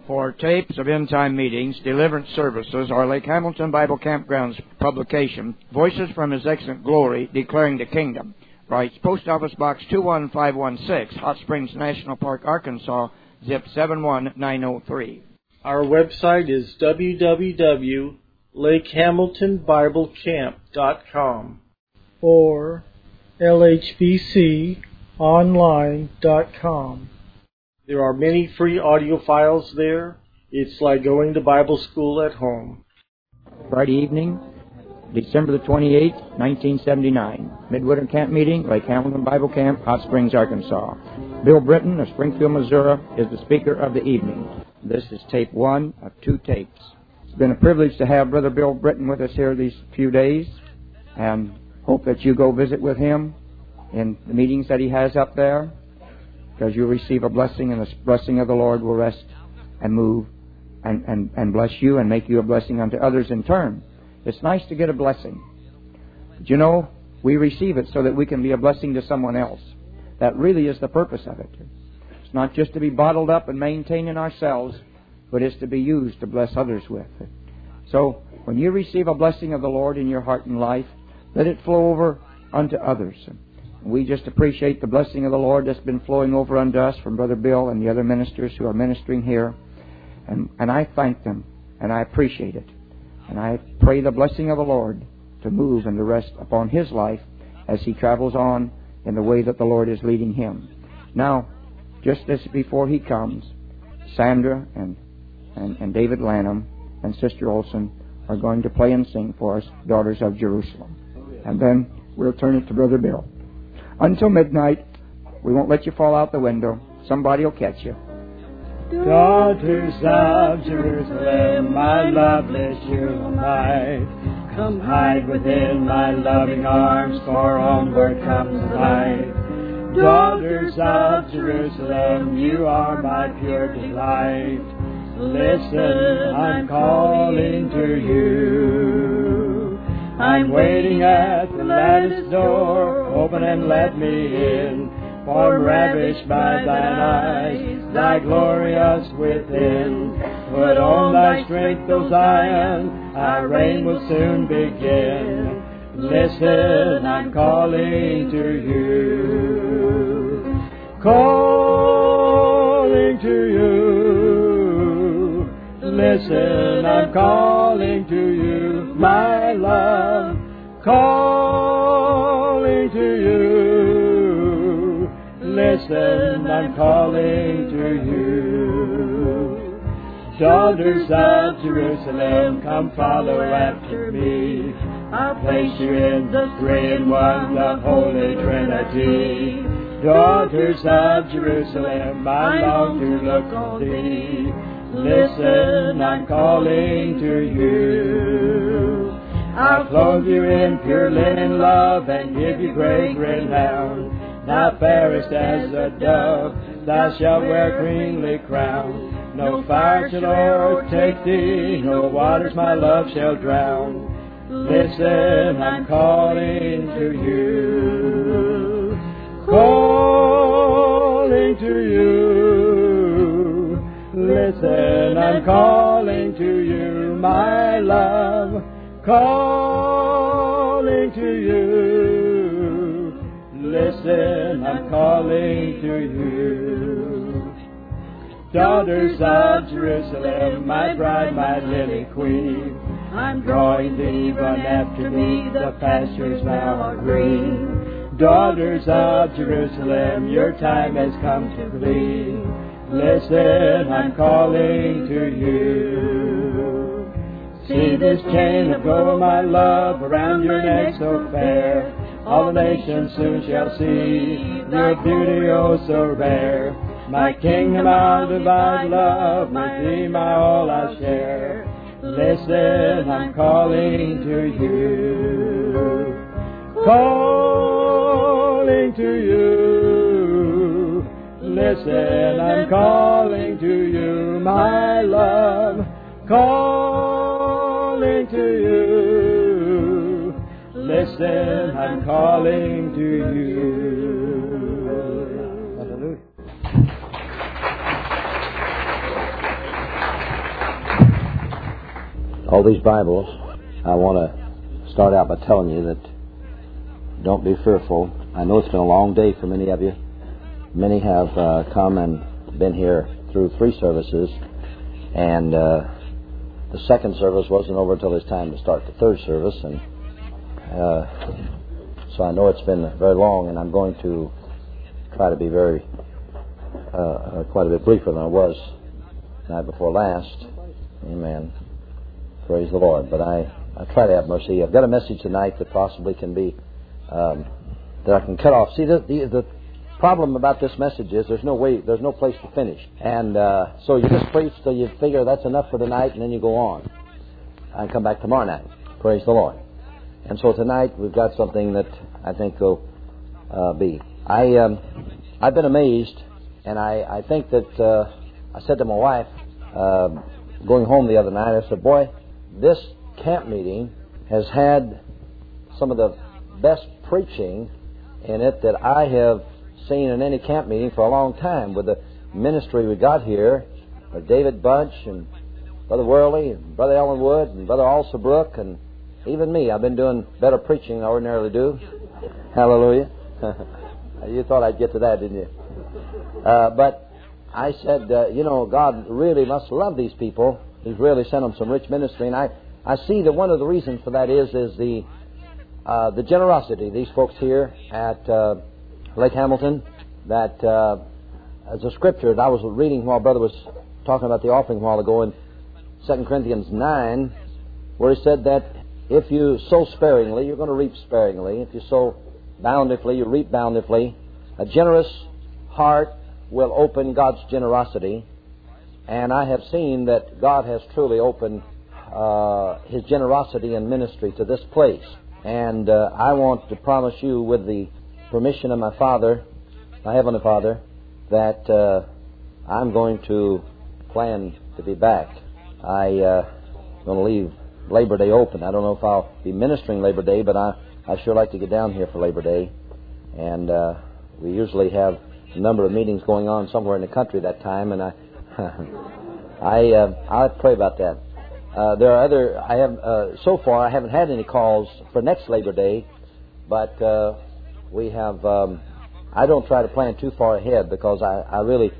For tapes of end-time meetings, deliverance services, or Lake Hamilton Bible Campground's publication, Voices from His Excellent Glory, Declaring the Kingdom, writes Post Office Box 21516, Hot Springs National Park, Arkansas, zip 71903. Our website is www.lakehamiltonbiblecamp.com or lhbconline.com. There are many free audio files there. It's like going to Bible school at home. Friday evening, December the 28th, 1979. Midwinter Camp Meeting, Lake Hamilton Bible Camp, Hot Springs, Arkansas. Bill Britton of Springfield, Missouri, is the speaker of the evening. This is tape 1 of 2 tapes. It's been a privilege to have Brother Bill Britton with us here these few days, and hope that you go visit with him in the meetings that he has up there, because you'll receive a blessing, and the blessing of the Lord will rest and move and bless you and make you a blessing unto others in turn. It's nice to get a blessing. But you know, we receive it so that we can be a blessing to someone else. That really is the purpose of it. It's not just to be bottled up and maintained in ourselves, but it's to be used to bless others with. So, when you receive a blessing of the Lord in your heart and life, let it flow over unto others. We just appreciate the blessing of the Lord that's been flowing over unto us from Brother Bill and the other ministers who are ministering here. And I thank them, and I appreciate it. And I pray the blessing of the Lord to move and to rest upon his life as he travels on in the way that the Lord is leading him. Now, just as before he comes, Sandra and David Lanham and Sister Olson are going to play and sing for us, Daughters of Jerusalem. And then we'll turn it to Brother Bill. Until midnight, we won't let you fall out the window. Somebody will catch you. Daughters of Jerusalem, my lovely Shulamite, come hide within my loving arms, for onward comes the light. Daughters of Jerusalem, you are my pure delight. Listen, I'm calling to you. I'm waiting at the lattice door, open and let me in. For ravished by thine eyes, thy glorious within. Put on thy strength, O Zion, our reign will soon begin. Listen, I'm calling to you. Calling to you. Listen, I'm calling to you, my love. Calling to you. Listen, I'm calling to you. Daughters of Jerusalem, come follow after me. I'll place you in the 3-in-1, the Holy Trinity. Daughters of Jerusalem, I long to look on thee. Listen, I'm calling to you. I'll clothe you in pure linen love and give you great renown. Thou fairest as a dove, thou shalt wear a queenly crown. No fire shall o'ertake thee, no waters my love shall drown. Listen, I'm calling to you. Calling to you. Listen, I'm calling to you, my love. Calling to you. Listen, I'm calling to you. Daughters of Jerusalem, my bride, my lily queen, I'm drawing thee, run after me, the pastures now are green. Daughters of Jerusalem, your time has come to glean. Listen, I'm calling to you. See this chain of gold, my love, around your neck so fair. All the nations soon shall see your beauty oh so rare. My kingdom I'll divide, love, my thee, my all I'll share. Listen, I'm calling to you. Calling to you. Listen, I'm calling to you, my love. Calling to you. Listen, I'm calling to you. Hallelujah. all these Bibles, I want to start out by telling you that don't be fearful. I know it's been a long day for many of you. Many have come and been here through 3 services, and the second service wasn't over until it's time to start the third service, and so I know it's been very long, and I'm going to try to be very quite a bit briefer than I was the night before last. Amen. Praise the Lord. But I try to have mercy. I've got a message tonight that possibly can be that I can cut off. See, the problem about this message is there's no place to finish, and so you just preach till you figure that's enough for tonight, and then you go on and come back tomorrow night. Praise the Lord. And so tonight we've got something that I think will be. I've been amazed, and I think that I said to my wife going home the other night, I said, boy, this camp meeting has had some of the best preaching in it that I have seen in any camp meeting for a long time. With the ministry we got here, David Bunch and Brother Worley and Brother Ellenwood and Brother Alsabrook and even me, I've been doing better preaching than I ordinarily do. Hallelujah. You thought I'd get to that, didn't you? But I said, God really must love these people. He's really sent them some rich ministry. And I see that one of the reasons for that is the generosity of these folks here at Lake Hamilton. That as a scripture that I was reading while Brother was talking about the offering a while ago in 2 Corinthians 9, where he said that if you sow sparingly, you're going to reap sparingly. If you sow bountifully, you reap bountifully. A generous heart will open God's generosity. And I have seen that God has truly opened His generosity and ministry to this place. And I want to promise you, with the permission of my Father, my Heavenly Father, that I'm going to plan to be back. I'm going to leave Labor Day open. I don't know if I'll be ministering Labor Day, but I sure like to get down here for Labor Day. And we usually have a number of meetings going on somewhere in the country that time, and I pray about that. There are so far I haven't had any calls for next Labor Day, but we have, I don't try to plan too far ahead because I really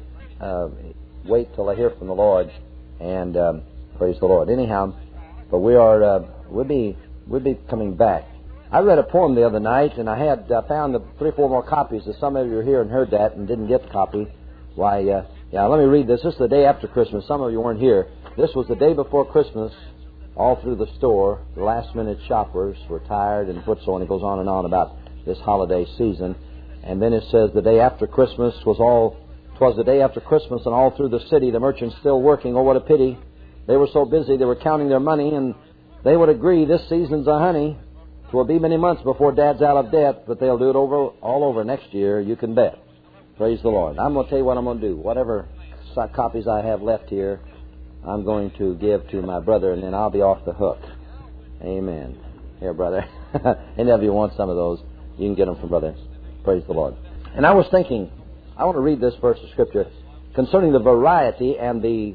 wait till I hear from the Lord, and praise the Lord. Anyhow, but we'll be coming back. I read a poem the other night, and I had found 3 or 4 more copies. If some of you are here and heard that and didn't get the copy, why, let me read this. This is the day after Christmas. Some of you weren't here. This was the day before Christmas. All through the store, the last-minute shoppers were tired and put so on. It goes on and on about this holiday season. And then it says the day after Christmas twas the day after Christmas, and all through the city the merchants still working. Oh, what a pity. They were so busy they were counting their money, and they would agree this season's a honey. 'Twill be many months before Dad's out of debt, but they'll do it all over next year, you can bet. Praise the Lord. I'm going to tell you what I'm going to do. Whatever copies I have left here, I'm going to give to my brother, and then I'll be off the hook. Amen. Here, brother. Any of you want some of those, you can get them from brother. Praise the Lord. And I was thinking, I want to read this verse of Scripture concerning the variety and the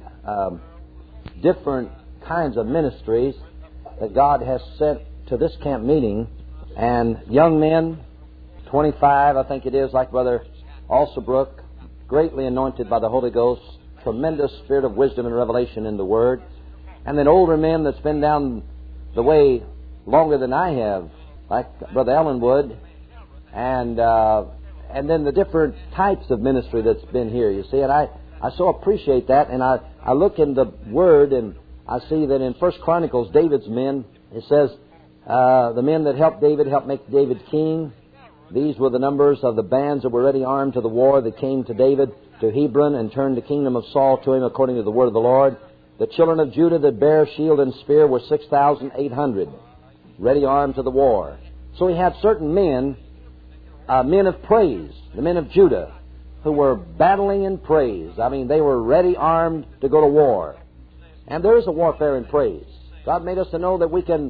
different kinds of ministries that God has sent to this camp meeting. And young men, 25, I think it is, like Brother Alsabrook, greatly anointed by the Holy Ghost, tremendous spirit of wisdom and revelation in the Word. And then older men that's been down the way longer than I have, like Brother Ellenwood, and then the different types of ministry that's been here, you see. And I so appreciate that. And I look in the Word, and I see that in 1 Chronicles, David's men, it says, the men that helped make David king. These were the numbers of the bands that were ready armed to the war that came to David to Hebron and turned the kingdom of Saul to him according to the word of the Lord. The children of Judah that bare shield and spear were 6,800, ready armed to the war. So he had certain men, men of praise, the men of Judah, who were battling in praise. I mean, they were ready armed to go to war. And there is a warfare in praise. God made us to know that we can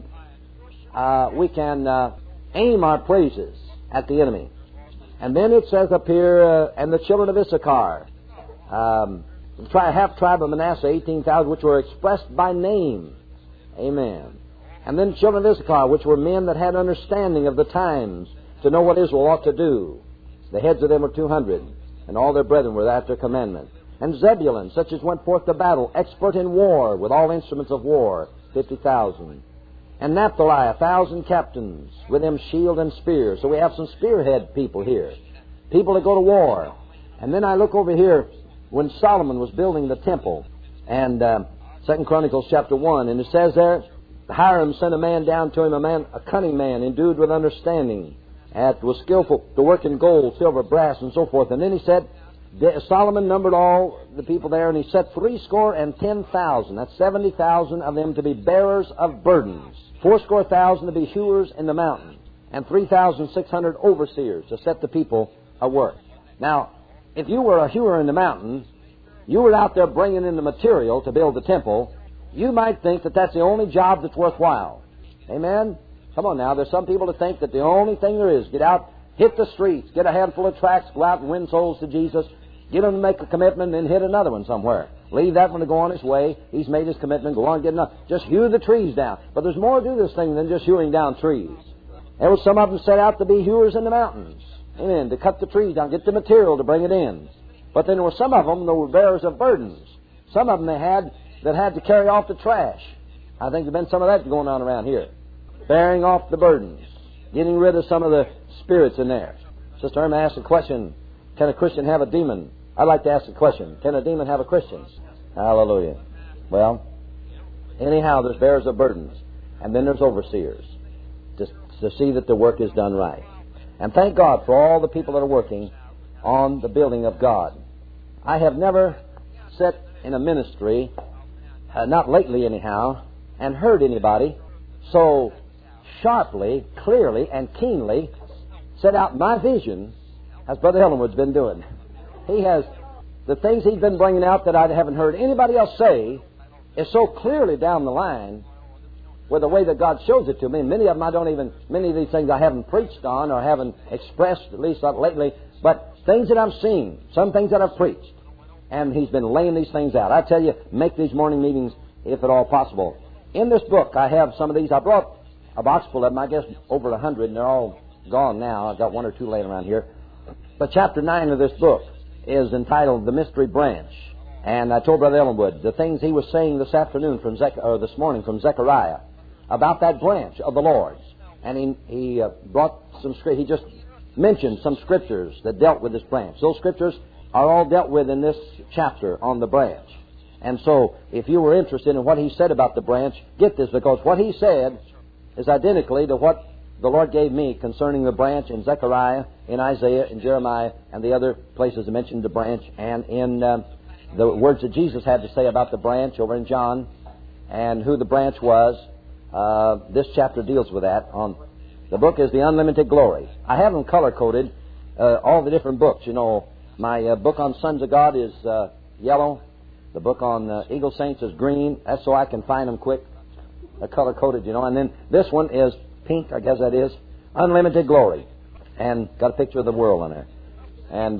aim our praises at the enemy. And then it says up here, and the children of Issachar, half tribe of Manasseh, 18,000, which were expressed by name. Amen. And then the children of Issachar, which were men that had understanding of the times, to know what Israel ought to do. The heads of them were 200, and all their brethren were after commandment. And Zebulun, such as went forth to battle, expert in war, with all instruments of war, 50,000. And Naphtali, 1,000 captains, with them shield and spear. So we have some spearhead people here, people that go to war. And then I look over here when Solomon was building the temple, and 2 Chronicles chapter 1, and it says there, Hiram sent a man down to him, a cunning man, endued with understanding, and was skillful to work in gold, silver, brass, and so forth. And then he said, Solomon numbered all the people there, and he set 70,000, that's 70,000 of them to be bearers of burdens, 80,000 to be hewers in the mountain, and 3,600 overseers to set the people a work. Now, if you were a hewer in the mountain, you were out there bringing in the material to build the temple, you might think that that's the only job that's worthwhile. Amen? Come on now, there's some people that think that the only thing there is, get out, hit the streets, get a handful of tracts, go out and win souls to Jesus, get them to make a commitment, and then hit another one somewhere. Leave that one to go on his way. He's made his commitment, go on, get another. Just hew the trees down. But there's more to this thing than just hewing down trees. There was some of them set out to be hewers in the mountains. Amen. To cut the trees down, get the material to bring it in. But then there were some of them that were bearers of burdens. Some of them they had that had to carry off the trash. I think there's been some of that going on around here. Bearing off the burdens. Getting rid of some of the spirits in there. Sister Irma asked a question, can a Christian have a demon? I'd like to ask a question. Can a demon have a Christian? Hallelujah. Well, anyhow, there's bearers of burdens. And then there's overseers. To see that the work is done right. And thank God for all the people that are working on the building of God. I have never sat in a ministry, not lately anyhow, and heard anybody so sharply, clearly, and keenly set out my vision as Brother Ellenwood's been doing. He has, the things he's been bringing out that I haven't heard anybody else say is so clearly down the line with the way that God shows it to me. Many of them many of these things I haven't preached on or haven't expressed, at least not lately, but things that I've seen, some things that I've preached. And he's been laying these things out. I tell you, make these morning meetings if at all possible. In this book, I have some of these. I brought a box full of them, I guess over 100, and they're all gone now. I've got one or two laying around here. But chapter 9 of this book is entitled The Mystery Branch. And I told Brother Ellenwood the things he was saying this morning from Zechariah about that branch of the Lord's. And he brought some scripture. He just mentioned some scriptures that dealt with this branch. Those scriptures are all dealt with in this chapter on the branch. And so, if you were interested in what he said about the branch, get this, because what he said is identically to what the Lord gave me concerning the branch in Zechariah, in Isaiah, in Jeremiah, and the other places that mentioned the branch, and in the words that Jesus had to say about the branch over in John, and who the branch was. This chapter deals with that. The book is The Unlimited Glory. I have them color-coded, all the different books. You know, my book on Sons of God is yellow. The book on Eagle Saints is green. That's so I can find them quick. Color-coded, you know. And then this one is pink, I guess that is. Unlimited Glory. And got a picture of the world on there. And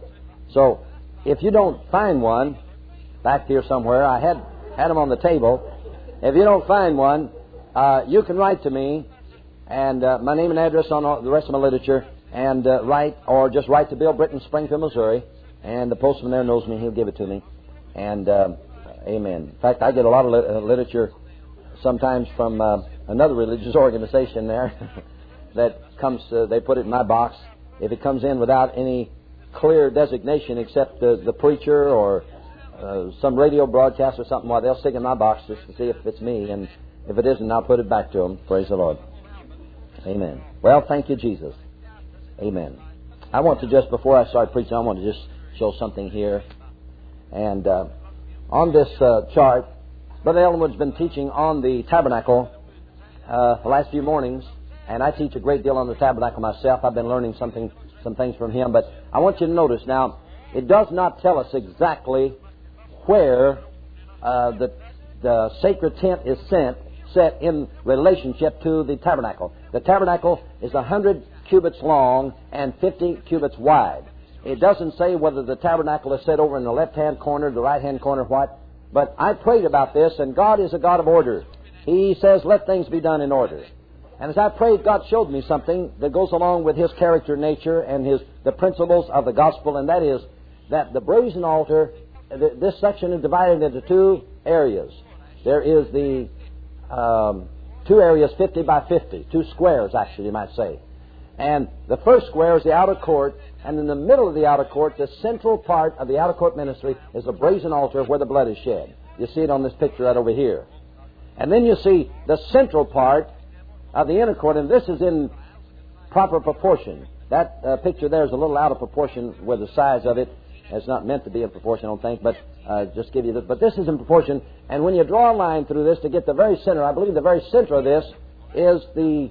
so, if you don't find one, back here somewhere, I had them on the table. If you don't find one, you can write to me, and my name and address on the rest of my literature, and just write to Bill Britton, Springfield, Missouri, and the postman there knows me, he'll give it to me. And amen. In fact, I get a lot of literature sometimes from another religious organization there that comes, they put it in my box. If it comes in without any clear designation except the preacher or some radio broadcast or something, they'll stick it in my box just to see if it's me, and if it isn't, I'll put it back to them. Praise the Lord. Amen. Well, thank you, Jesus. Amen. I want to just, before I start preaching, I want to just show something here. And on this chart, Brother Ellenwood's been teaching on the tabernacle the last few mornings, and I teach a great deal on the tabernacle myself. I've been learning some things from him, but I want you to notice now, it does not tell us exactly where the sacred tent is set in relationship to the tabernacle. The tabernacle is 100 cubits long and 50 cubits wide. It doesn't say whether the tabernacle is set over in the left-hand corner, the right-hand corner, what. But I prayed about this, and God is a God of order. he says, let things be done in order. And as I prayed, God showed me something that goes along with His character, nature, and the principles of the gospel, and that is that the brazen altar, this section is divided into two areas. There is the two areas 50 by 50, two squares actually you might say. And the first square is the outer court, and in the middle of the outer court, the central part of the outer court ministry is the brazen altar where the blood is shed. You see it on this picture right over here. And then you see the central part of the inner court, and this is in proper proportion. That picture there is a little out of proportion with the size of it. It's not meant to be in proportion, I don't think, but just give you this. But this is in proportion, and when you draw a line through this to get the very center, I believe the very center of this is the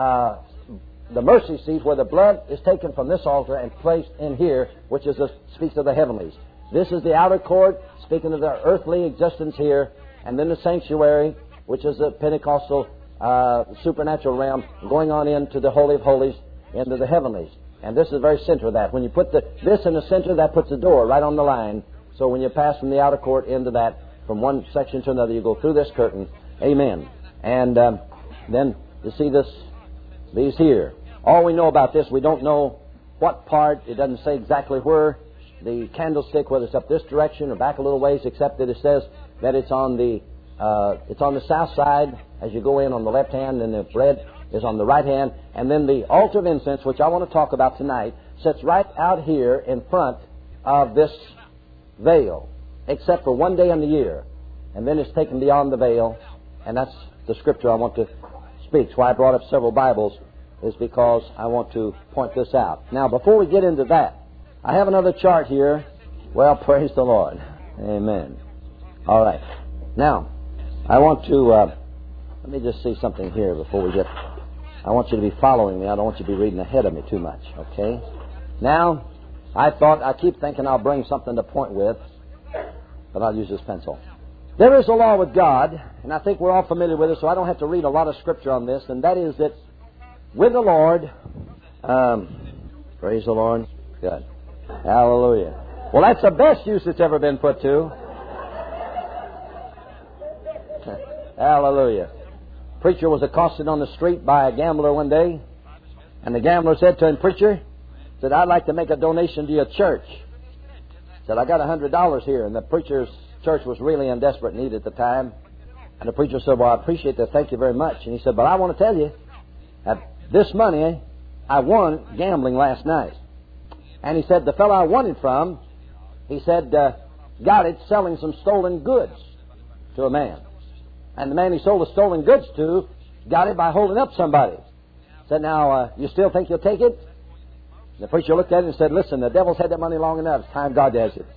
mercy seat where the blood is taken from this altar and placed in here, which speaks of the heavenlies. This is the outer court, speaking of the earthly existence here, and then the sanctuary, which is the Pentecostal supernatural realm, going on into the Holy of Holies, into the heavenlies. And this is the very center of that. When you put this in the center, that puts the door right on the line. So when you pass from the outer court into that, from one section to another, you go through this curtain. Amen. And then you see these here. All we know about this, we don't know what part. It doesn't say exactly where the candlestick, whether it's up this direction or back a little ways, except that it says that it's on the south side as you go in on the left hand, and the bread is on the right hand. And then the altar of incense, which I want to talk about tonight, sits right out here in front of this veil, except for one day in the year. And then it's taken beyond the veil, and that's the scripture I want to speak. So I brought up several Bibles, is because I want to point this out. Now, before we get into that, I have another chart here. Well, praise the Lord. Amen. All right. Now, I want to, let me just see something here before we get, I want you to be following me. I don't want you to be reading ahead of me too much, okay? Now, I keep thinking I'll bring something to point with, but I'll use this pencil. There is a law with God, and I think we're all familiar with it, so I don't have to read a lot of scripture on this, and that is that with the Lord, praise the Lord, good, hallelujah. Well, that's the best use it's ever been put to. Hallelujah. Preacher was accosted on the street by a gambler one day, and the gambler said to him, Preacher, said, I'd like to make a donation to your church. Said, I got $100 here, and the preacher's church was really in desperate need at the time. And the preacher said, well, I appreciate that, thank you very much. And he said, but I want to tell you, that this money I won gambling last night. And he said, the fellow I won it from, he said, got it selling some stolen goods to a man. And the man he sold the stolen goods to got it by holding up somebody. Said, now, you still think you'll take it? The preacher looked at it and said, listen, the devil's had that money long enough. It's time God has it.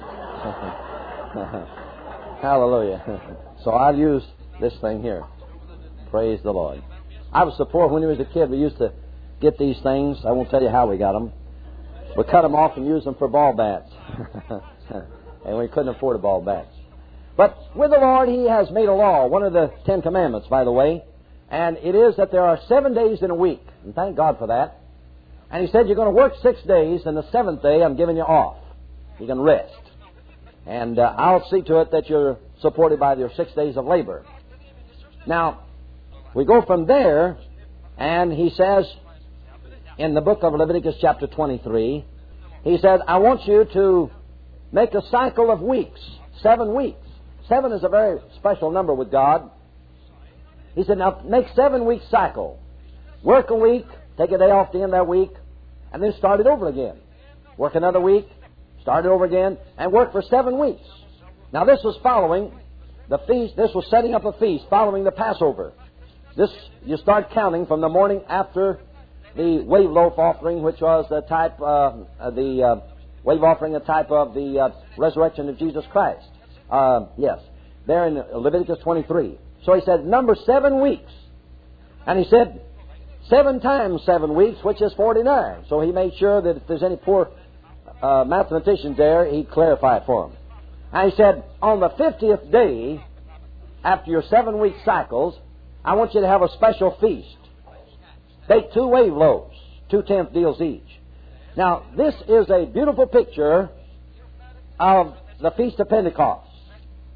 Hallelujah. So I'll use this thing here. Praise the Lord. I was so poor when he was a kid. We used to get these things. I won't tell you how we got them. We cut them off and used them for ball bats. And we couldn't afford a ball bat. But with the Lord, He has made a law, one of the 10 Commandments, by the way, and it is that there are 7 days in a week, and thank God for that. And He said, you're going to work 6 days, and the 7th day I'm giving you off. You can rest. And I'll see to it that you're supported by your 6 days of labor. Now, we go from there, and He says, in the book of Leviticus chapter 23, He said, I want you to make a cycle of weeks, 7 weeks. 7 is a very special number with God. He said, now make 7 week cycle. Work a week, take a day off the end of that week, and then start it over again. Work another week, start it over again, and work for 7 weeks. Now this was following the feast. This was setting up a feast following the Passover. This, you start counting from the morning after the wave loaf offering, which was the type of the wave offering, a type of the resurrection of Jesus Christ. Yes, there in Leviticus 23. So He said, number 7 weeks. And He said, 7 times 7 weeks, which is 49. So He made sure that if there's any poor mathematicians there, He'd clarify it for them. And He said, on the 50th day, after your 7 week cycles, I want you to have a special feast. Take 2 wave loaves, 2/10 deals each. Now, this is a beautiful picture of the Feast of Pentecost,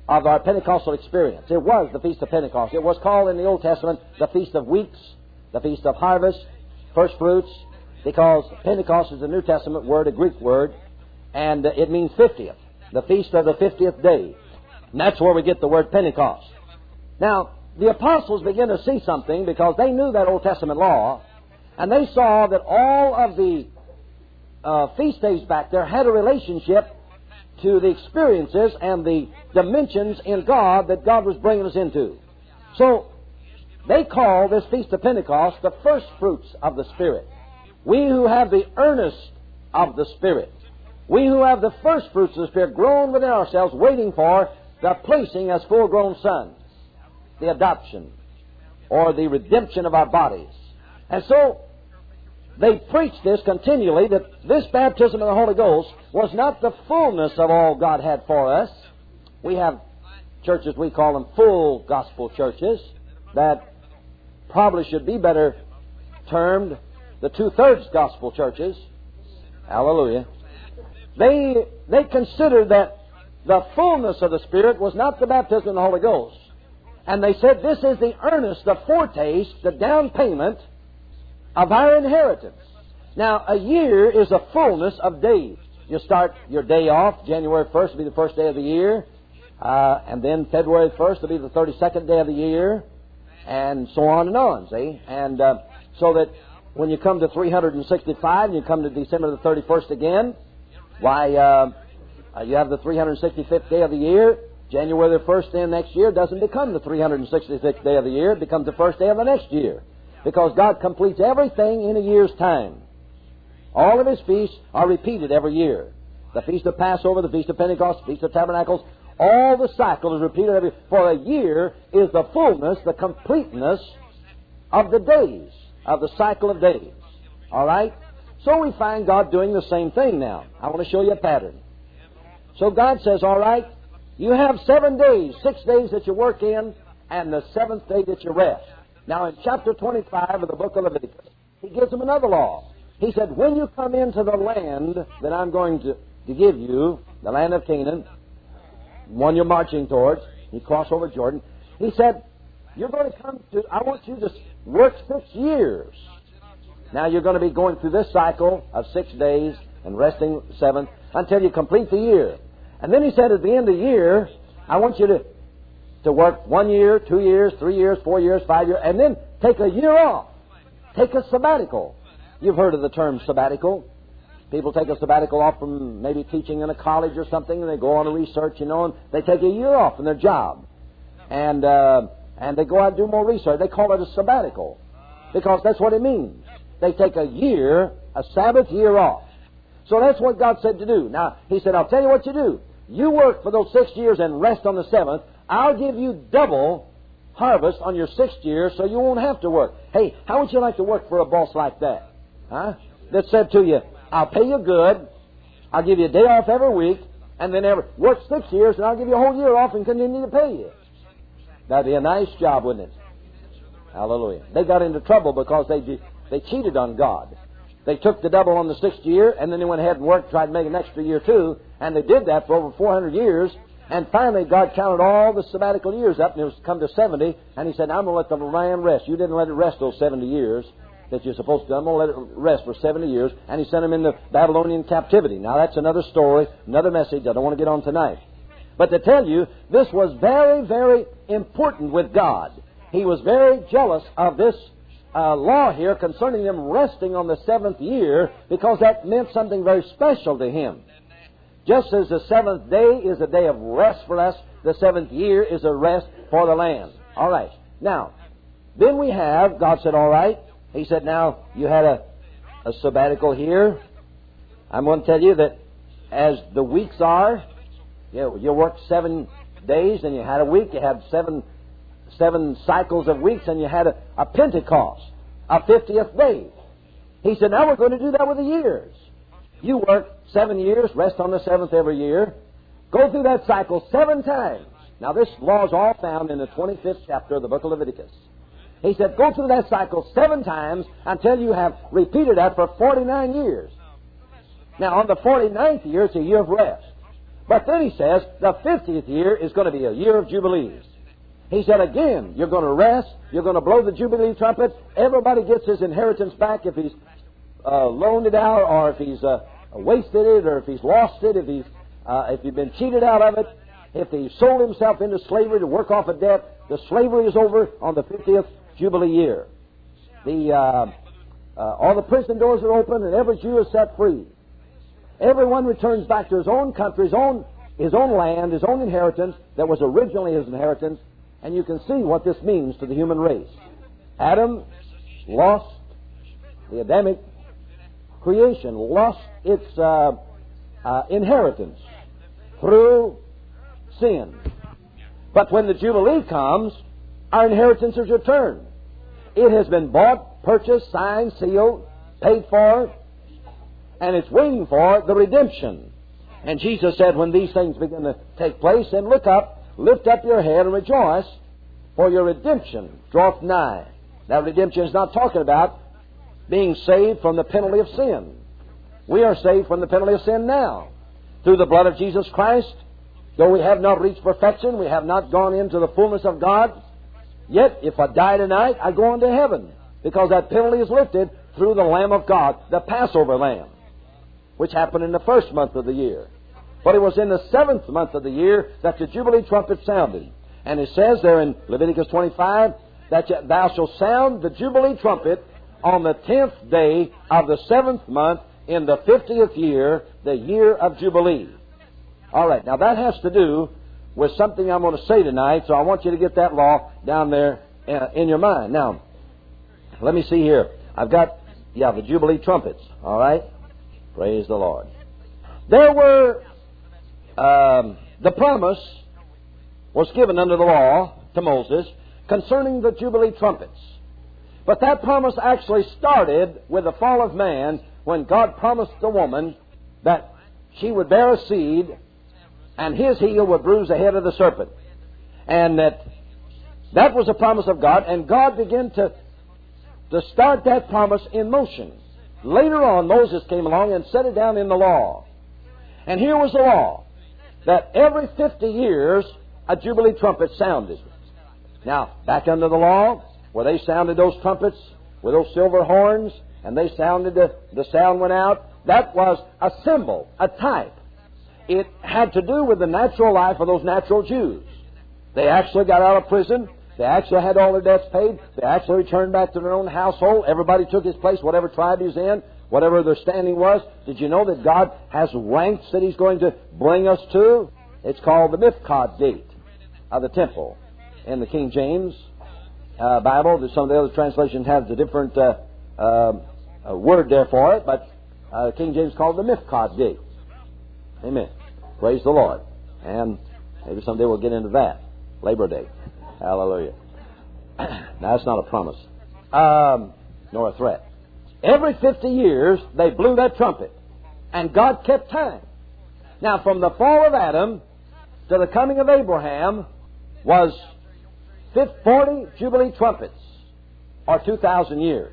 of our Pentecostal experience. It was the Feast of Pentecost. It was called in the Old Testament the Feast of Weeks, the Feast of Harvest, First Fruits, because Pentecost is a New Testament word, a Greek word, and it means 50th, the Feast of the 50th day. And that's where we get the word Pentecost. Now, the apostles began to see something because they knew that Old Testament law, and they saw that all of the feast days back there had a relationship to the experiences and the dimensions in God that God was bringing us into. So, they call this Feast of Pentecost the first fruits of the Spirit. We who have the earnest of the Spirit. We who have the first fruits of the Spirit grown within ourselves, waiting for the placing as full-grown sons, the adoption, or the redemption of our bodies. And so, they preached this continually, that this baptism of the Holy Ghost was not the fullness of all God had for us. We have churches, we call them full gospel churches, that probably should be better termed the two-thirds gospel churches. Hallelujah. They considered that the fullness of the Spirit was not the baptism of the Holy Ghost. And they said this is the earnest, the foretaste, the down payment of our inheritance. Now, a year is a fullness of days. You start your day off, January 1st will be the first day of the year, and then February 1st will be the 32nd day of the year, and so on, see? And so that when you come to 365 and you come to December the 31st again, why, you have the 365th day of the year. January the 1st day of next year doesn't become the 366th day of the year. It becomes the first day of the next year. Because God completes everything in a year's time. All of His feasts are repeated every year. The Feast of Passover, the Feast of Pentecost, the Feast of Tabernacles, all the cycle is repeated every year. For a year is the fullness, the completeness of the days, of the cycle of days. All right? So we find God doing the same thing now. I want to show you a pattern. So God says, all right, you have 7 days, 6 days that you work in, and the 7th day that you rest. Now, in chapter 25 of the book of Leviticus, He gives them another law. He said, when you come into the land that I'm going to give you, the land of Canaan, one you're marching towards, you cross over Jordan, He said, you're going to come to, I want you to work 6 years. Now, you're going to be going through this cycle of 6 days and resting 7th until you complete the year. And then He said, at the end of the year, I want you to work 1 year, 2 years, 3 years, 4 years, 5 years, and then take a year off. Take a sabbatical. You've heard of the term sabbatical. People take a sabbatical off from maybe teaching in a college or something, and they go on to research, and they take a year off from their job. And they go out and do more research. They call it a sabbatical because that's what it means. They take a year, a Sabbath year off. So that's what God said to do. Now, He said, I'll tell you what you do. You work for those 6 years and rest on the 7th. I'll give you double harvest on your 6th year so you won't have to work. Hey, how would you like to work for a boss like that? Huh? That said to you, I'll pay you good, I'll give you a day off every week, and then work 6 years and I'll give you a whole year off and continue to pay you. That'd be a nice job, wouldn't it? Hallelujah. They got into trouble because they cheated on God. They took the double on the 6th year, and then they went ahead and worked, tried to make an extra year too, and they did that for over 400 years. And finally, God counted all the sabbatical years up, and it was come to 70, and He said, I'm going to let the land rest. You didn't let it rest those 70 years that you're supposed to. I'm going to let it rest for 70 years. And He sent them into Babylonian captivity. Now, that's another story, another message I don't want to get on tonight. But to tell you, this was very, very important with God. He was very jealous of this law here concerning them resting on the 7th year, because that meant something very special to Him. Just as the 7th day is a day of rest for us, the 7th year is a rest for the land. All right. Now, then we have, God said, all right. He said, now, you had a sabbatical here. I'm going to tell you that as the weeks are, you worked 7 days, and you had a week. You had seven cycles of weeks, and you had a Pentecost, a 50th day. He said, now we're going to do that with the years. You work 7 years, rest on the 7th every year. Go through that cycle 7 times. Now, this law is all found in the 25th chapter of the book of Leviticus. He said, go through that cycle 7 times until you have repeated that for 49 years. Now, on the 49th year, it's a year of rest. But then he says the 50th year is going to be a year of jubilees. He said again, you're going to rest, you're going to blow the jubilee trumpet, everybody gets his inheritance back if he's loaned it out, or if he's wasted it, or if he's lost it, if he's been cheated out of it, if he sold himself into slavery to work off a debt. The slavery is over on the 50th jubilee year. All the prison doors are open, and every Jew is set free. Everyone returns back to his own country, his own land, his own inheritance that was originally his inheritance. And you can see what this means to the human race. Adam lost, the Adamic creation lost its inheritance through sin. But when the Jubilee comes, our inheritance is returned. It has been bought, purchased, signed, sealed, paid for, and it's waiting for the redemption. And Jesus said, when these things begin to take place, then look up, lift up your head and rejoice, for your redemption draweth nigh. Now, redemption is not talking about being saved from the penalty of sin. We are saved from the penalty of sin now. Through the blood of Jesus Christ, though we have not reached perfection, we have not gone into the fullness of God, yet if I die tonight, I go into heaven, because that penalty is lifted through the Lamb of God, the Passover Lamb, which happened in the first month of the year. But it was in the 7th month of the year that the Jubilee trumpet sounded. And it says there in Leviticus 25 that thou shalt sound the Jubilee trumpet on the 10th day of the 7th month in the 50th year, the year of Jubilee. All right, now that has to do with something I'm going to say tonight, so I want you to get that law down there in your mind. Now, let me see here. I've got, the Jubilee trumpets, all right? Praise the Lord. There were... the promise was given under the law to Moses concerning the Jubilee trumpets. But that promise actually started with the fall of man, when God promised the woman that she would bear a seed and his heel would bruise the head of the serpent. And that was a promise of God, and God began to start that promise in motion. Later on, Moses came along and set it down in the law. And here was the law, that every 50 years a Jubilee trumpet sounded. Now, back under the law, where they sounded those trumpets with those silver horns, and they sounded, the sound went out, that was a symbol, a type. It had to do with the natural life of those natural Jews. They actually got out of prison. They actually had all their debts paid. They actually returned back to their own household. Everybody took his place, whatever tribe he's in, whatever their standing was. Did you know that God has ranks that He's going to bring us to? It's called the Mifkad gate of the temple. In the King James Bible, some of the other translations have a different word there for it, but King James called it the Mifkad gate. Amen. Praise the Lord. And maybe someday we'll get into that. Labor Day. Hallelujah. Now, that's not a promise, nor a threat. Every 50 years, they blew that trumpet, and God kept time. Now, from the fall of Adam to the coming of Abraham was 40 Jubilee trumpets, or 2,000 years.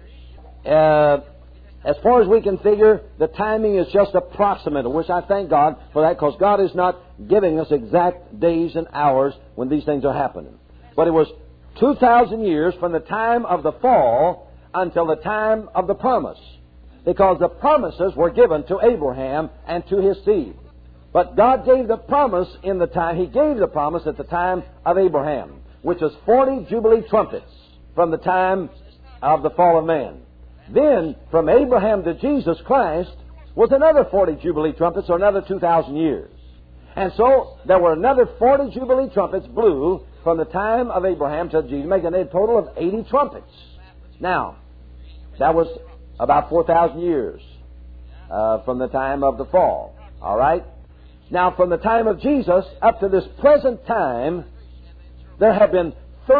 As far as we can figure, the timing is just approximate, which I thank God for that, because God is not giving us exact days and hours when these things are happening. But it was 2,000 years from the time of the fall until the time of the promise, because the promises were given to Abraham and to his seed. But God gave the promise in the time, He gave the promise at the time of Abraham, which was 40 Jubilee trumpets from the time of the fall of man. Then, from Abraham to Jesus Christ, was another 40 Jubilee trumpets, or another 2,000 years. And so, there were another 40 Jubilee trumpets blew from the time of Abraham to Jesus, making a total of 80 trumpets. Now, that was about 4,000 years from the time of the fall. All right? Now, from the time of Jesus up to this present time, there have been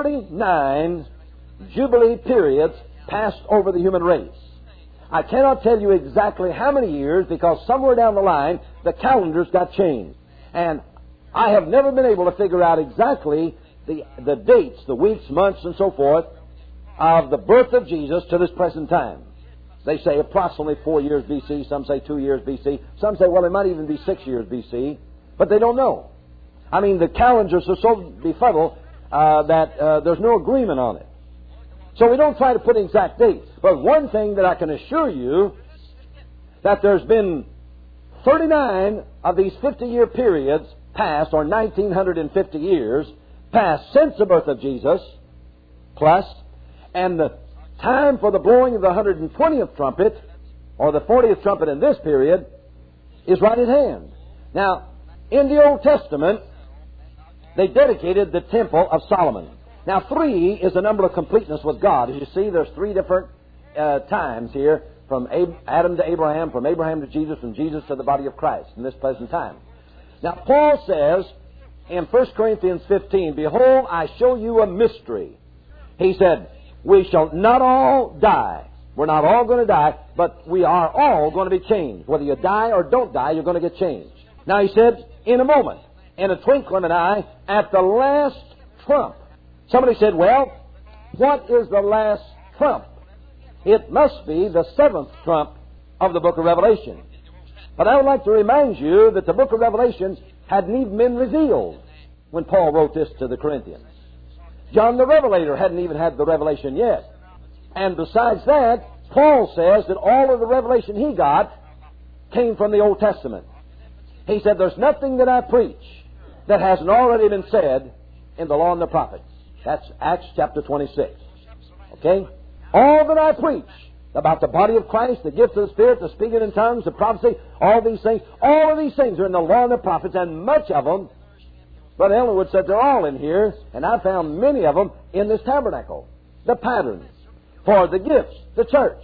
39 Jubilee periods passed over the human race. I cannot tell you exactly how many years, because somewhere down the line, the calendars got changed. And I have never been able to figure out exactly the dates, the weeks, months, and so forth, of the birth of Jesus to this present time. They say approximately 4 years BC. Some say 2 years BC. Some say, well, it might even be 6 years BC. But they don't know. I mean, the calendars are so befuddled that there's no agreement on it. So we don't try to put exact dates. But one thing that I can assure you, that there's been 39 of these 50-year periods passed, or 1950 years passed since the birth of Jesus, plus, and the time for the blowing of the 120th trumpet, or the 40th trumpet in this period, is right at hand. Now, in the Old Testament, they dedicated the Temple of Solomon. Now, 3 is the number of completeness with God. As you see, there's 3 different times here, from Adam to Abraham, from Abraham to Jesus, from Jesus to the body of Christ in this present time. Now, Paul says in 1 Corinthians 15, "Behold, I show you a mystery." He said, we shall not all die. We're not all going to die, but we are all going to be changed. Whether you die or don't die, you're going to get changed. Now, he said, in a moment, in a twinkling of an eye, at the last trump. Somebody said, well, what is the last trump? It must be the 7th trump of the book of Revelation. But I would like to remind you that the book of Revelation hadn't even been revealed when Paul wrote this to the Corinthians. John the Revelator hadn't even had the revelation yet. And besides that, Paul says that all of the revelation he got came from the Old Testament. He said, there's nothing that I preach that hasn't already been said in the law and the prophets. That's Acts chapter 26. Okay? All that I preach about the body of Christ, the gift of the Spirit, the speaking in tongues, the prophecy, all of these things are in the law and the prophets, and much of them, Brother Ellenwood said they're all in here, and I found many of them in this tabernacle. The patterns for the gifts, the church,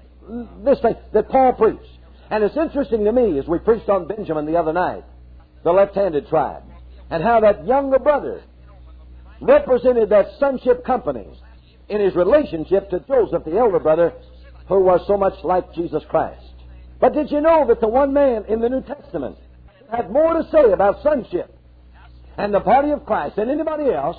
this thing that Paul preached. And it's interesting to me, as we preached on Benjamin the other night, the left-handed tribe, and how that younger brother represented that sonship company in his relationship to Joseph, the elder brother, who was so much like Jesus Christ. But did you know that the one man in the New Testament had more to say about sonship and the body of Christ than anybody else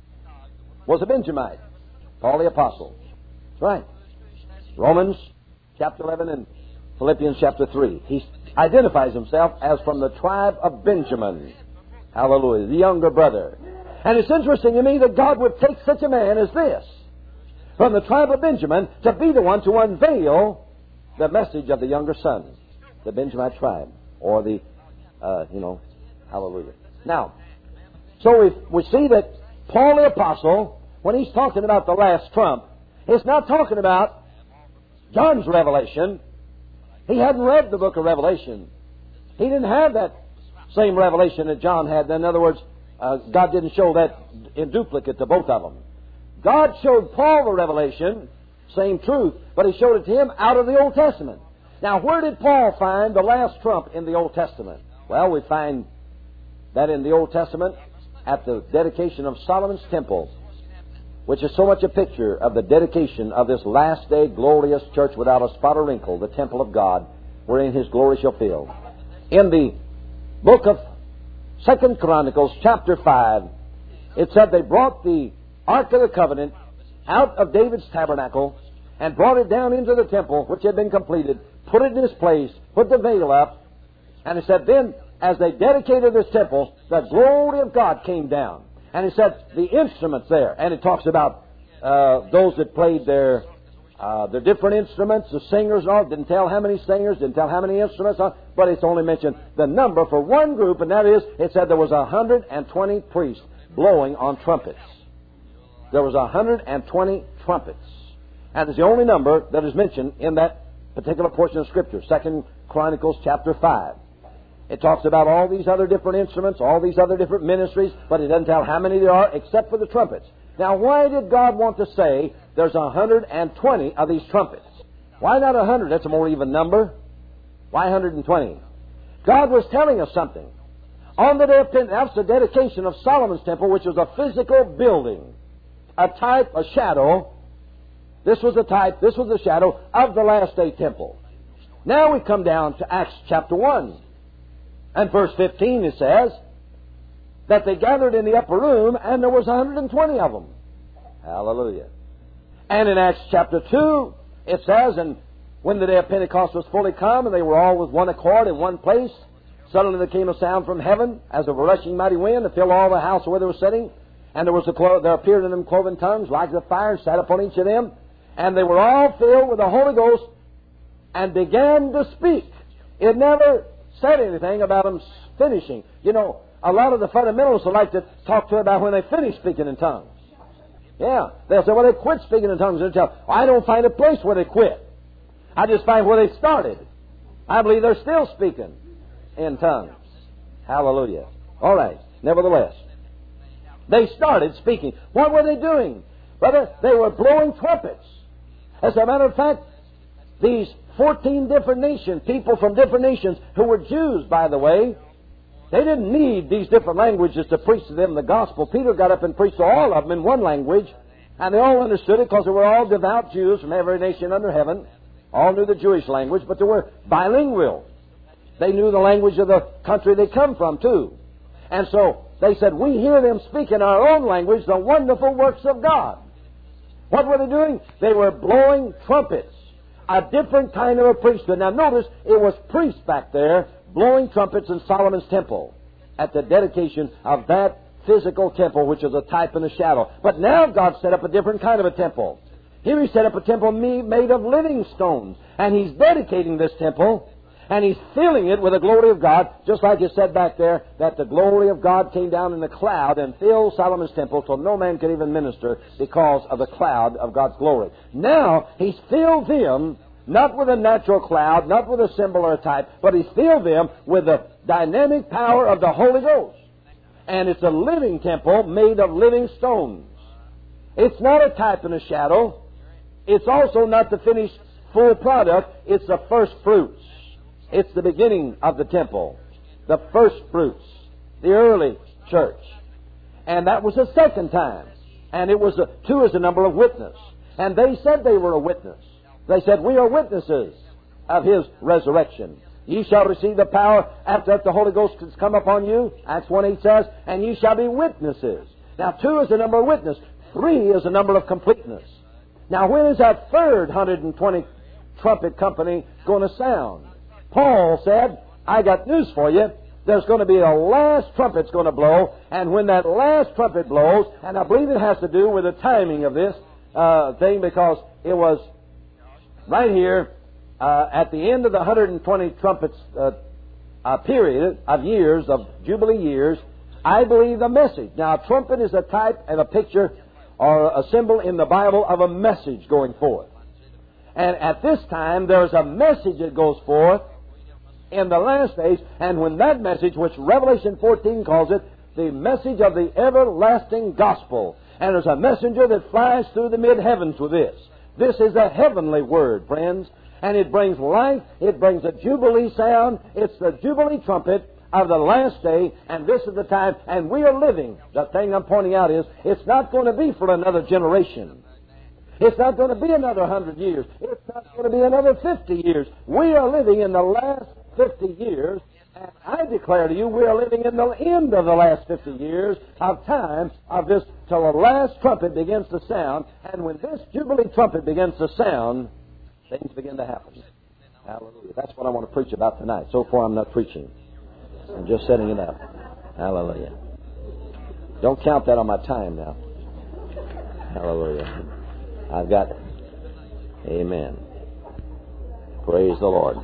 was a Benjamite, Paul the Apostle. That's right. Romans chapter 11 and Philippians chapter 3. He identifies himself as from the tribe of Benjamin. Hallelujah. The younger brother. And it's interesting to me that God would take such a man as this, from the tribe of Benjamin, to be the one to unveil the message of the younger son, the Benjamite tribe, or the, hallelujah. Now, so we see that Paul the Apostle, when he's talking about the last trump, he's not talking about John's revelation. He hadn't read the book of Revelation. He didn't have that same revelation that John had. In other words, God didn't show that in duplicate to both of them. God showed Paul the revelation, same truth, but He showed it to him out of the Old Testament. Now, where did Paul find the last trump in the Old Testament? Well, we find that in the Old Testament at the dedication of Solomon's temple, which is so much a picture of the dedication of this last day glorious church without a spot or wrinkle, the temple of God, wherein His glory shall fill. In the book of 2 Chronicles chapter 5, it said they brought the Ark of the Covenant out of David's tabernacle and brought it down into the temple, which had been completed, put it in its place, put the veil up, and it said then, as they dedicated this temple, the glory of God came down. And it said the instruments there, and it talks about those that played their different instruments, the singers and all. Didn't tell how many singers, didn't tell how many instruments, but it's only mentioned the number for one group, and that is, it said there was 120 priests blowing on trumpets. There was 120 trumpets. And it's the only number that is mentioned in that particular portion of Scripture, 2 Chronicles chapter 5. It talks about all these other different instruments, all these other different ministries, but it doesn't tell how many there are except for the trumpets. Now, why did God want to say there's 120 of these trumpets? Why not 100? That's a more even number. Why 120? God was telling us something. On the day of Pentecost, that's the dedication of Solomon's temple, which was a physical building, a type, a shadow. This was a type, this was a shadow of the last day temple. Now we come down to Acts chapter 1. And verse 15, it says that they gathered in the upper room, and there was 120 of them. Hallelujah. And in Acts chapter 2, it says, and when the day of Pentecost was fully come, and they were all with one accord in one place, Suddenly there came a sound from heaven as of a rushing mighty wind, and filled all the house where they were sitting. And there appeared in them cloven tongues like the fire, sat upon each of them. And they were all filled with the Holy Ghost and began to speak. It never said anything about them finishing. You know, a lot of the fundamentalists would like to talk to you about when they finish speaking in tongues. Yeah. They'll say, well, they quit speaking in tongues. And tell, I don't find a place where they quit. I just find where they started. I believe they're still speaking in tongues. Hallelujah. All right. Nevertheless, they started speaking. What were they doing? Brother, they were blowing trumpets. As a matter of fact, these 14 different nations, people from different nations who were Jews, by the way, they didn't need these different languages to preach to them the gospel. Peter got up and preached to all of them in one language, and they all understood it because they were all devout Jews from every nation under heaven. All knew the Jewish language, but they were bilingual. They knew the language of the country they come from, too. And so they said, we hear them speak in our own language the wonderful works of God. What were they doing? They were blowing trumpets. A different kind of a priesthood. Now notice, it was priests back there blowing trumpets in Solomon's temple at the dedication of that physical temple, which is a type and a shadow. But now God set up a different kind of a temple. Here He set up a temple made of living stones. And He's dedicating this temple, and He's filling it with the glory of God, just like He said back there, that the glory of God came down in the cloud and filled Solomon's temple so no man could even minister because of the cloud of God's glory. Now, He's filled them, not with a natural cloud, not with a symbol or a type, but He's filled them with the dynamic power of the Holy Ghost. And it's a living temple made of living stones. It's not a type and a shadow. It's also not the finished full product. It's the first fruits. It's the beginning of the temple. The first fruits. The early church. And that was the second time. And it was 2 is the number of witness. And they said they were a witness. They said, we are witnesses of His resurrection. Ye shall receive the power after the Holy Ghost has come upon you. Acts 1:8 says, and ye shall be witnesses. Now 2 is the number of witness. 3 is the number of completeness. Now when is that third 120 trumpet company going to sound? Paul said, I got news for you. There's going to be a last trumpet's going to blow, and when that last trumpet blows, and I believe it has to do with the timing of this thing, because it was right here at the end of the 120 trumpets period of years, of Jubilee years, I believe the message. Now, a trumpet is a type and a picture or a symbol in the Bible of a message going forth. And at this time, there's a message that goes forth in the last days, and when that message, which Revelation 14 calls it, the message of the everlasting gospel, and there's a messenger that flies through the mid-heavens with this. This is a heavenly word, friends, and it brings life, it brings a jubilee sound, it's the jubilee trumpet of the last day, and this is the time, and we are living. The thing I'm pointing out is, it's not going to be for another generation. It's not going to be another 100 years. It's not going to be another 50 years. We are living in the last 50 years, and I declare to you, we are living in the end of the last 50 years of time of this, till the last trumpet begins to sound, and when this Jubilee trumpet begins to sound, things begin to happen. Hallelujah. That's what I want to preach about tonight. So far I'm not preaching. I'm just setting it up. Hallelujah. Don't count that on my time now. Hallelujah. I've got it. Amen. Praise the Lord.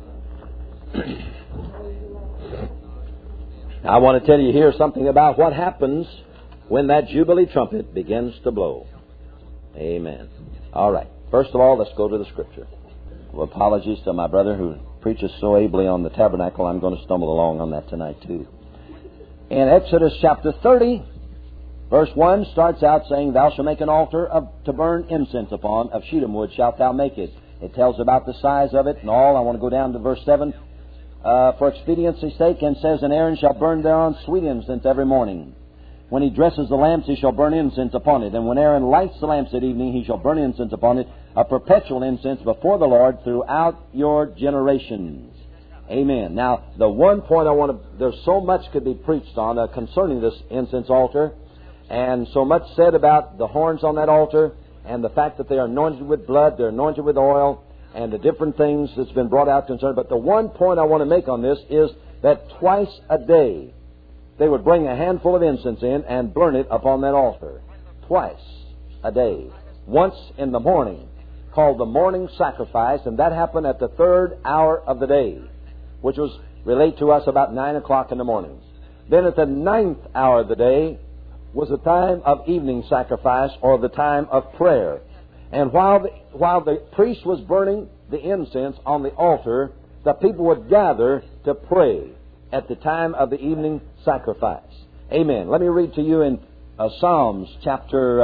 I want to tell you here something about what happens when that Jubilee trumpet begins to blow. Amen. All right. First of all, let's go to the Scripture. Well, apologies to my brother who preaches so ably on the tabernacle. I'm going to stumble along on that tonight too. In Exodus chapter 30, verse 1 starts out saying, Thou shalt make an altar to burn incense upon, of shittim wood shalt thou make it. It tells about the size of it and all. I want to go down to verse 7 for expediency's sake, and says, And Aaron shall burn thereon sweet incense every morning. When he dresses the lamps, he shall burn incense upon it. And when Aaron lights the lamps at evening, he shall burn incense upon it, a perpetual incense before the Lord throughout your generations. Amen. Now, the one point there's so much could be preached on concerning this incense altar, and so much said about the horns on that altar, and the fact that they are anointed with blood, they're anointed with oil, and the different things that's been brought out concerning. But the one point I want to make on this is that twice a day they would bring a handful of incense in and burn it upon that altar. Twice a day. Once in the morning, called the morning sacrifice, and that happened at the 3rd hour of the day, which was relate to us about 9 o'clock in the morning. Then at the 9th hour of the day was the time of evening sacrifice, or the time of prayer. And while the priest was burning the incense on the altar, the people would gather to pray at the time of the evening sacrifice. Amen. Let me read to you in Psalms chapter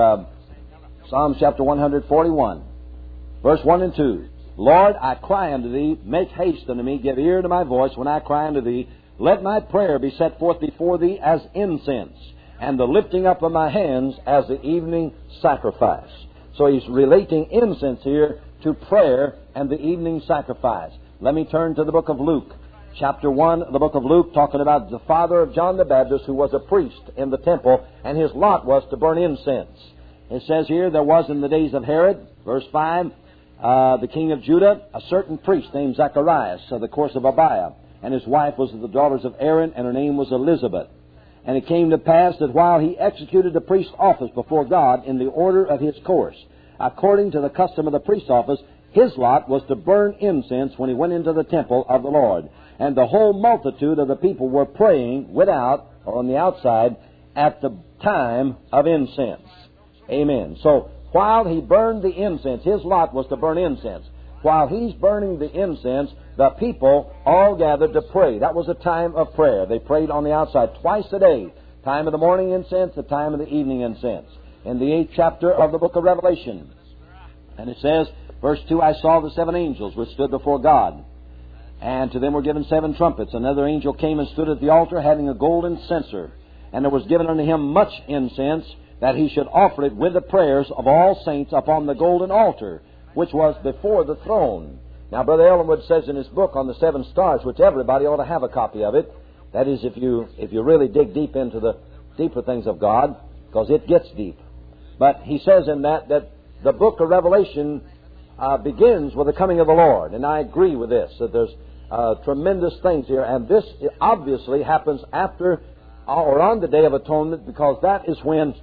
141, verse 1 and 2. Lord, I cry unto Thee, make haste unto me, give ear to my voice when I cry unto Thee. Let my prayer be set forth before Thee as incense, and the lifting up of my hands as the evening sacrifice. So he's relating incense here to prayer and the evening sacrifice. Let me turn to the book of Luke, chapter 1, the book of Luke, talking about the father of John the Baptist, who was a priest in the temple, and his lot was to burn incense. It says here, there was in the days of Herod, verse 5, the king of Judah, a certain priest named Zacharias, of the course of Abiah, and his wife was of the daughters of Aaron, and her name was Elizabeth. And it came to pass that while he executed the priest's office before God in the order of his course, according to the custom of the priest's office, his lot was to burn incense when he went into the temple of the Lord. And the whole multitude of the people were praying without, or on the outside, at the time of incense. Amen. So, while he burned the incense, his lot was to burn incense. While he's burning the incense, the people all gathered to pray. That was a time of prayer. They prayed on the outside twice a day. Time of the morning incense, the time of the evening incense. In the 8th chapter of the book of Revelation. And it says, verse 2, I saw the 7 angels which stood before God. And to them were given 7 trumpets. Another angel came and stood at the altar, having a golden censer. And there was given unto him much incense, that he should offer it with the prayers of all saints upon the golden altar, which was before the throne. Now, Brother Ellenwood says in his book on the 7 stars, which everybody ought to have a copy of it. That is, if you really dig deep into the deeper things of God, because it gets deep. But he says in that the book of Revelation begins with the coming of the Lord. And I agree with this, that there's tremendous things here. And this obviously happens after or on the Day of Atonement, because that is when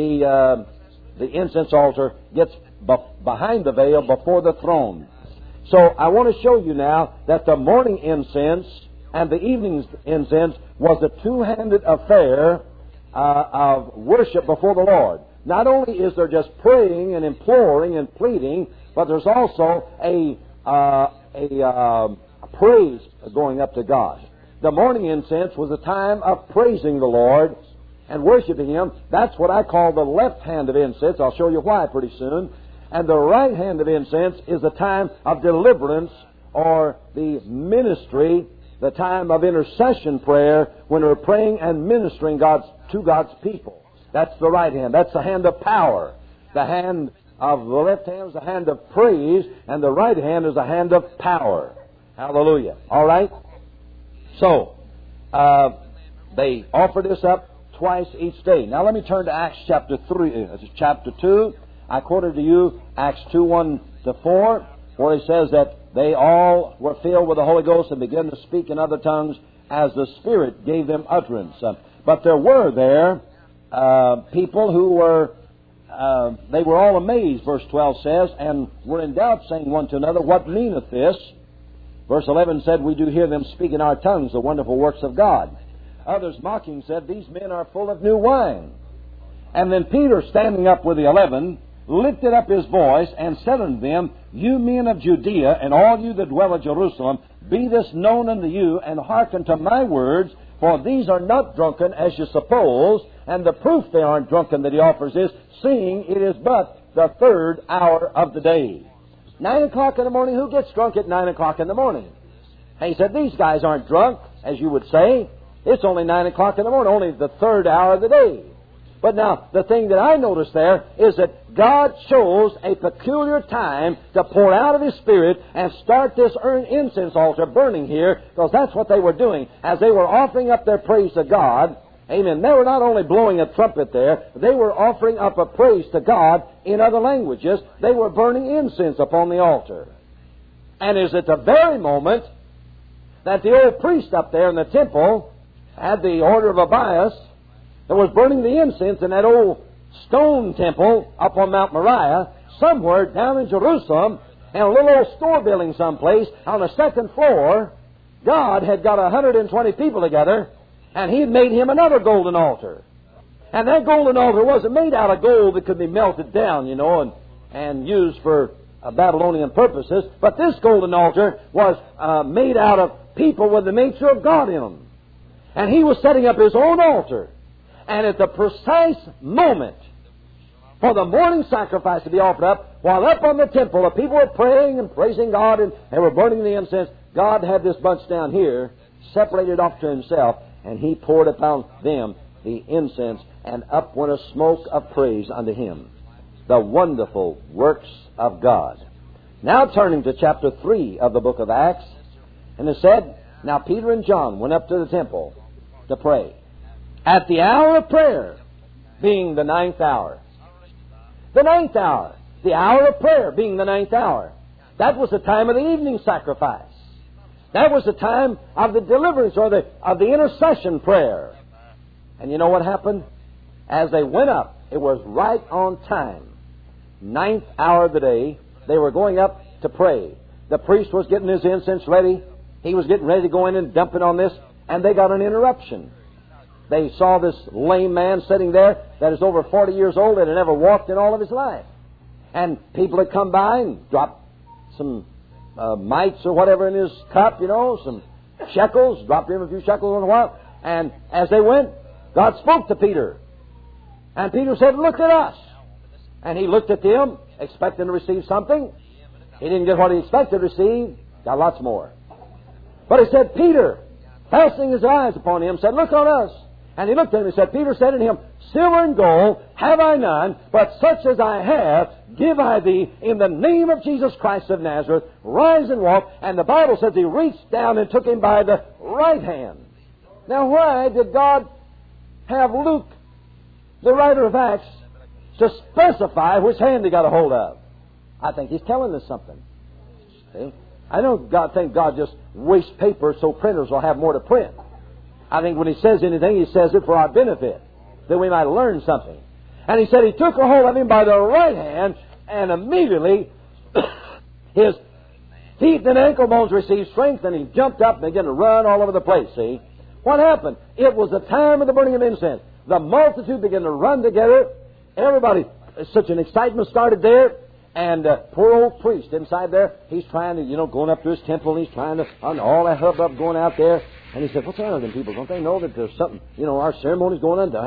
the incense altar gets behind the veil before the throne. So I want to show you now that the morning incense and the evening incense was a two-handed affair of worship before the Lord. Not only is there just praying and imploring and pleading, but there's also a praise going up to God. The morning incense was a time of praising the Lord and worshiping Him. That's what I call the left hand of incense. I'll show you why pretty soon. And the right hand of incense is the time of deliverance, or the ministry, the time of intercession prayer, when we're praying and ministering to God's people. That's the right hand. That's the hand of power. The hand of the left hand is the hand of praise, and the right hand is the hand of power. Hallelujah. All right? So, they offer this up twice each day. Now let me turn to Acts chapter 2. I quoted to you Acts 2:1-4, where it says that they all were filled with the Holy Ghost and began to speak in other tongues as the Spirit gave them utterance. But there were there people who were, they were all amazed, verse 12 says, and were in doubt, saying one to another, what meaneth this? Verse 11 said, we do hear them speak in our tongues the wonderful works of God. Others mocking said, these men are full of new wine. And then Peter, standing up with the 11, lifted up his voice and said unto them, you men of Judea, and all you that dwell at Jerusalem, be this known unto you, and hearken to my words, for these are not drunken as you suppose, and the proof they aren't drunken that he offers is, seeing it is but the 3rd hour of the day. 9 o'clock in the morning, who gets drunk at 9 o'clock in the morning? And he said, these guys aren't drunk, as you would say. It's only 9 o'clock in the morning, only the 3rd hour of the day. But now, the thing that I noticed there is that God chose a peculiar time to pour out of His Spirit and start this incense altar burning here, because that's what they were doing. As they were offering up their praise to God, amen, they were not only blowing a trumpet there, they were offering up a praise to God in other languages. They were burning incense upon the altar. And is at the very moment that the old priest up there in the temple had the order of Abias that was burning the incense in that old stone temple up on Mount Moriah, somewhere down in Jerusalem, in a little old store building someplace on the second floor. God had got 120 people together, and He had made Him another golden altar. And that golden altar wasn't made out of gold that could be melted down, and used for Babylonian purposes. But this golden altar was made out of people with the nature of God in them. And He was setting up His own altar. And at the precise moment for the morning sacrifice to be offered up, while up on the temple the people were praying and praising God, and they were burning the incense, God had this bunch down here separated off to Himself, and He poured upon them the incense, and up went a smoke of praise unto Him. The wonderful works of God. Now turning to chapter 3 of the book of Acts, and it said, Now Peter and John went up to the temple to pray, at the hour of prayer, being the 9th hour. The 9th hour. The hour of prayer being the 9th hour. That was the time of the evening sacrifice. That was the time of the deliverance or of the intercession prayer. And you know what happened? As they went up, it was right on time. 9th hour of the day, they were going up to pray. The priest was getting his incense ready. He was getting ready to go in and dump it on this, and they got an interruption. They saw this lame man sitting there that is over 40 years old and had never walked in all of his life. And people had come by and dropped some mites or whatever in his cup, some shekels, dropped him a few shekels in a while. And as they went, God spoke to Peter. And Peter said, Look at us. And he looked at them, expecting to receive something. He didn't get what he expected to receive. Got lots more. But he said, Peter, fastening his eyes upon him, said, Look on us. And he looked at him and said, Peter said unto him, Silver and gold have I none, but such as I have give I thee in the name of Jesus Christ of Nazareth. Rise and walk. And the Bible says he reached down and took him by the right hand. Now why did God have Luke, the writer of Acts, to specify which hand he got a hold of? I think He's telling us something. See? I don't think God just wastes paper so printers will have more to print. I think when He says anything, He says it for our benefit, that we might learn something. And He said He took a hold of him by the right hand, and immediately his feet and ankle bones received strength, and he jumped up and began to run all over the place, see? What happened? It was the time of the burning of incense. The multitude began to run together. Everybody, such an excitement started there. And poor old priest inside there, he's trying to, going up to his temple, and he's trying to, on all that hubbub going out there. And he said, What's wrong with them people? Don't they know that there's something, our ceremony's going on?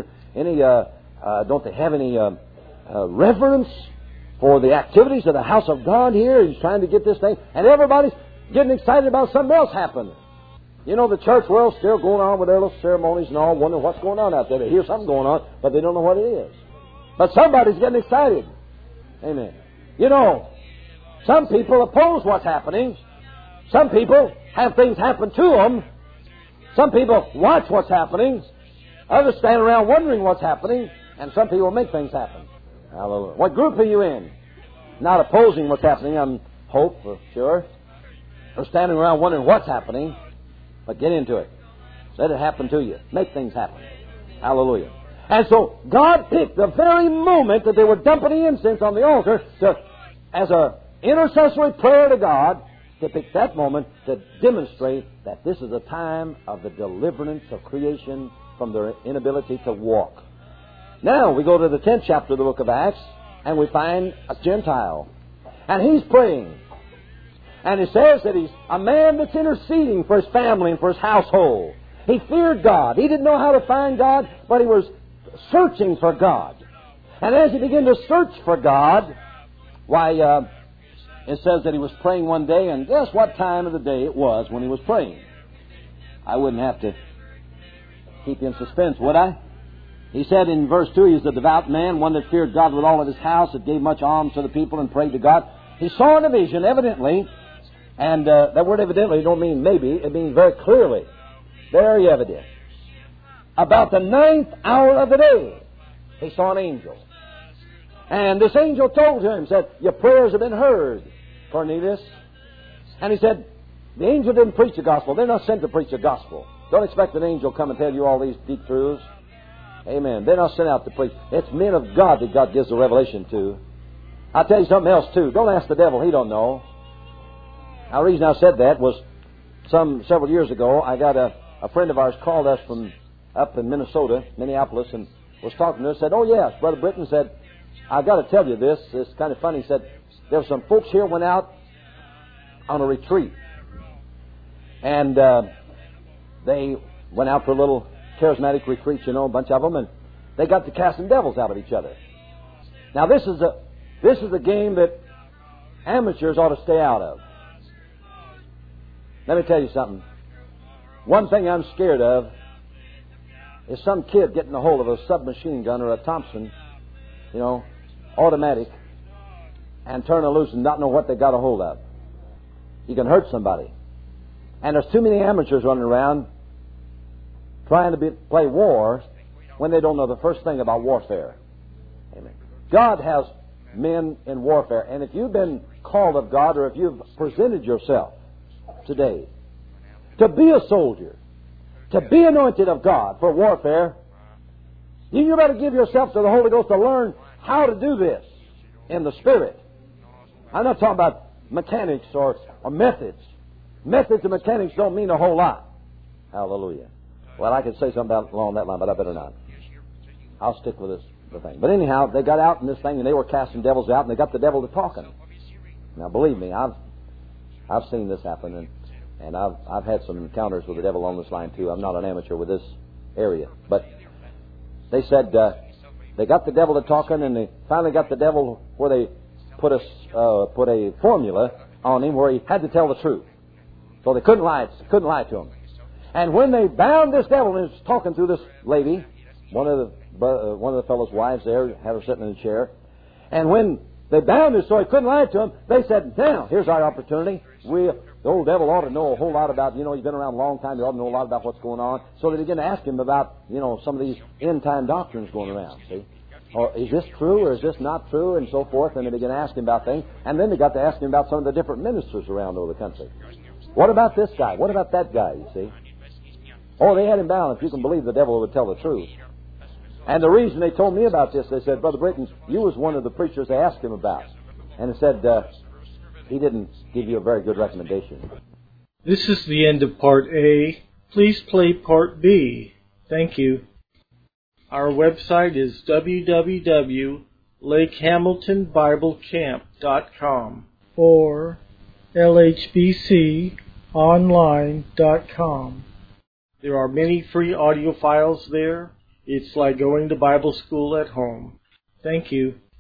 Don't they have any reverence for the activities of the house of God here? He's trying to get this thing. And everybody's getting excited about something else happening. The church world's still going on with their little ceremonies and all, wondering what's going on out there. They hear something going on, but they don't know what it is. But somebody's getting excited. Amen. Some people oppose what's happening. Some people have things happen to them. Some people watch what's happening. Others stand around wondering what's happening. And some people make things happen. Hallelujah. What group are you in? Not opposing what's happening, I hope, for sure. Or standing around wondering what's happening. But get into it. Let it happen to you. Make things happen. Hallelujah. And so God picked the very moment that they were dumping the incense on the altar as an intercessory prayer to God, to pick that moment to demonstrate that this is a time of the deliverance of creation from their inability to walk. Now we go to the 10th chapter of the book of Acts, and we find a Gentile. And he's praying. And it says that he's a man that's interceding for his family and for his household. He feared God. He didn't know how to find God, but he was searching for God. And as he began to search for God, it says that he was praying one day, and guess what time of the day it was when he was praying? I wouldn't have to keep you in suspense, would I? He said in verse 2, he was a devout man, one that feared God with all of his house, that gave much alms to the people and prayed to God. He saw in a vision, evidently, and that word evidently don't mean maybe, it means very clearly, very evident. About the 9th hour of the day, he saw an angel. And this angel told him, said, Your prayers have been heard, Cornelius. And he said, The angel didn't preach the gospel. They're not sent to preach the gospel. Don't expect an angel to come and tell you all these deep truths. Amen. They're not sent out to preach. It's men of God that God gives the revelation to. I'll tell you something else, too. Don't ask the devil. He don't know. Now, the reason I said that was several years ago, I got a friend of ours called us from up in Minnesota, Minneapolis, and was talking to us. Said, "Oh, yes." Brother Britton said, "I got to tell you this. It's kind of funny." He said, "There were some folks here went out on a retreat. And they went out for a little charismatic retreat, a bunch of them, and they got to casting devils out of each other. Now, this is a game that amateurs ought to stay out of. Let me tell you something. One thing I'm scared of is some kid getting a hold of a submachine gun or a Thompson, automatic, and turn it loose and not know what they got a hold of. You can hurt somebody. And there's too many amateurs running around trying to play war when they don't know the first thing about warfare. Amen. God has men in warfare. And if you've been called of God, or if you've presented yourself today to be a soldier, to be anointed of God for warfare, you better give yourself to the Holy Ghost to learn how to do this in the Spirit. I'm not talking about mechanics or methods. Methods and mechanics don't mean a whole lot. Hallelujah. Well, I could say something along that line, but I better not. I'll stick with the thing. But anyhow, they got out in this thing, and they were casting devils out, and they got the devil to talking. Now, believe me, I've seen this happen, and I've had some encounters with the devil on this line too. I'm not an amateur with this area, but they said they got the devil to talking, and they finally got the devil where they put a formula on him where he had to tell the truth. So they couldn't lie to him. And when they bound this devil, and he was talking through this lady, one of the fellow's wives there, had her sitting in a chair. And when they bound him so he couldn't lie to him, they said, "Now, here's our opportunity. The old devil ought to know a whole lot about, he's been around a long time. He ought to know a lot about what's going on." So they began to ask him about, some of these end-time doctrines going around, see? Or is this true or is this not true, and so forth. And they began to ask him about things. And then they got to ask him about some of the different ministers around over the country. What about this guy? What about that guy, you see? Oh, they had him bound. If you can believe the devil would tell the truth. And the reason they told me about this, they said, "Brother Britton, you was one of the preachers they asked him about." And they said, he didn't give you a very good recommendation. This is the end of Part A. Please play Part B. Thank you. Our website is www.lakehamiltonbiblecamp.com or lhbconline.com. There are many free audio files there. It's like going to Bible school at home. Thank you.